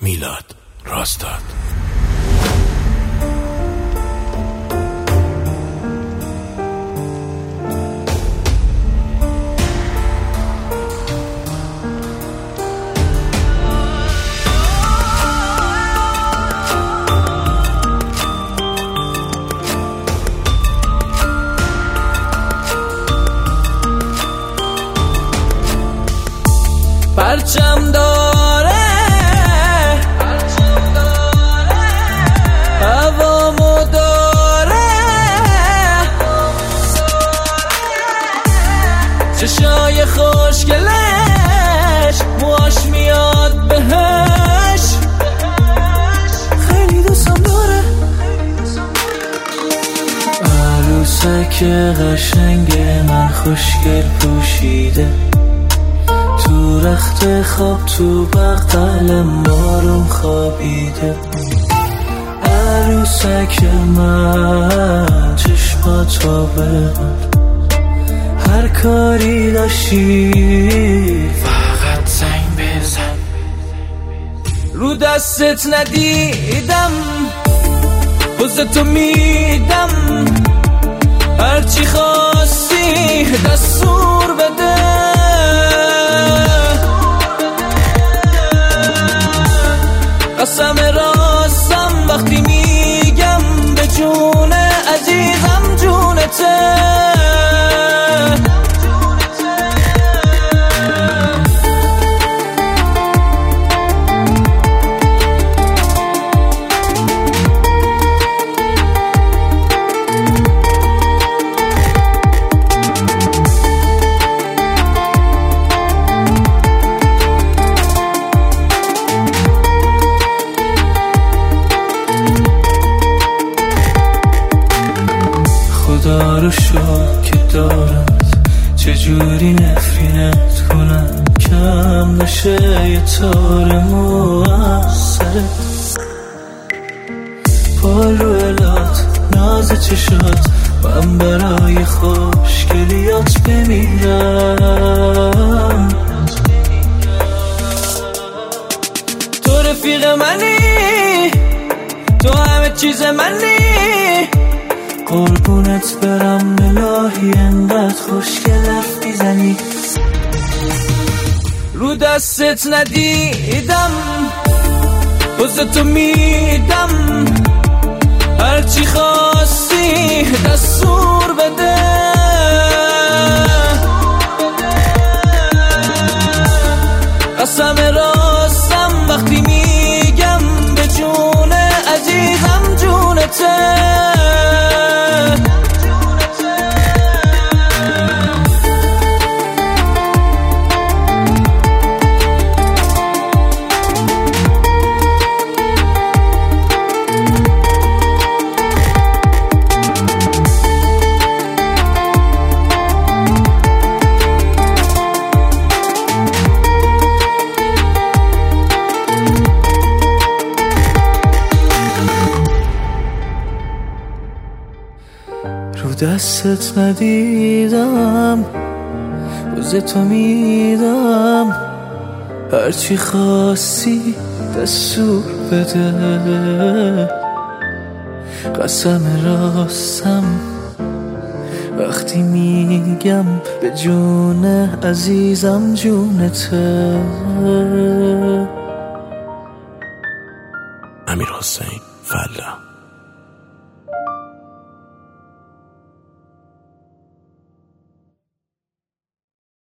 میلاد راستاد. پرچم داره هوامو داره، چشای خوشگلش موهاش میاد بهش، خیلی دوستم داره. عروسک قشنگ من خوشگل پوشیده، تو رخت خواب تو بغل ماروم خوابیده. عروسک من چشماتو ببند، هر کاری داشتی فقط زنگ بزن. رو دستت ندیدم بزتو میدم، هرچی خواستی دستور بده. قسم راستم وقتی میگم به جون عزیزم جونته. خدا رو شکر که دارد، چجوری نفرینت کنم کم نشه یه تار مو از سرت. پا رو الات ناز چشات، من برای خوشگلیات بمیرم. تو رفیق منی، تو همه چیز منی، قربونت برم الهی انقدر خوشگل حرف میزنی. رو دستت ندیدم بزتو میدم، هرچی خواستی دستور بده. قسم راستم وقتی میگم به جون عزیزم جونته. رو دستت ندیدم بزتو میدم، هرچی خواستی دستور بده. قسم راستم وقتی میگم به جون عزیزم جونته. امیرحسین فلا.